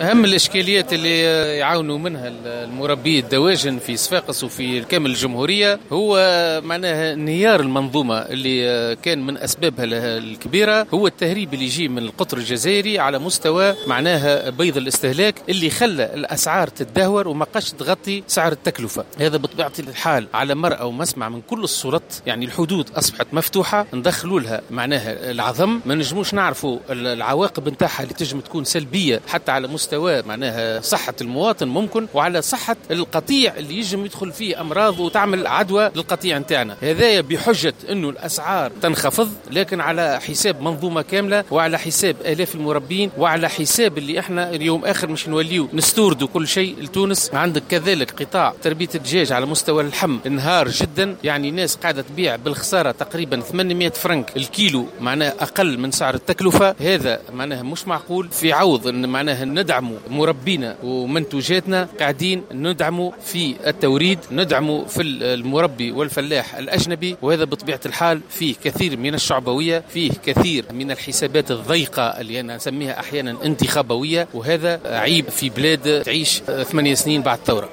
أهم الإشكاليات اللي يعاونوا منها المربي الدواجن في صفاقس وفي كامل الجمهورية هو معناها انهيار المنظومة اللي كان من أسبابها الكبيرة هو التهريب اللي يجي من القطر الجزائري على مستوى معناها بيض الاستهلاك اللي خلى الأسعار تتدهور وما قاش تغطي سعر التكلفة. هذا بطبيعة الحال على مرأى ومسمع من كل الصورات، يعني الحدود أصبحت مفتوحة، ندخلوا لها معناها العظم، ما نجموش نعرفوا العواقب نتاعها اللي تجم تكون سلبية حتى على مستوى معناها صحة المواطن ممكن، وعلى صحة القطيع اللي يجم يدخل فيه أمراض وتعمل عدوى للقطيع نتاعنا. هذا بحجة أنه الأسعار تنخفض لكن على حساب منظومة كاملة وعلى حساب آلاف المربين وعلى حساب اللي احنا اليوم آخر مش نوليو نستوردوا كل شيء لتونس. عندك كذلك قطاع تربية الدجاج على مستوى اللحم انهار جدا، يعني ناس قاعدة تبيع بالخسارة تقريبا 800 فرنك الكيلو معناه أقل من سعر التكلفة. هذا معناه مش معقول. في عوض أن معناه ندعموا مربينا ومنتوجاتنا قاعدين ندعموا في التوريد، ندعموا في المربي والفلاح الأجنبي، وهذا بطبيعة الحال فيه كثير من الشعبوية، فيه كثير من الحسابات الضيقة اللي أنا أسميها أحيانا انتخابوية، وهذا عيب في بلاد تعيش 8 سنين بعد الثورة.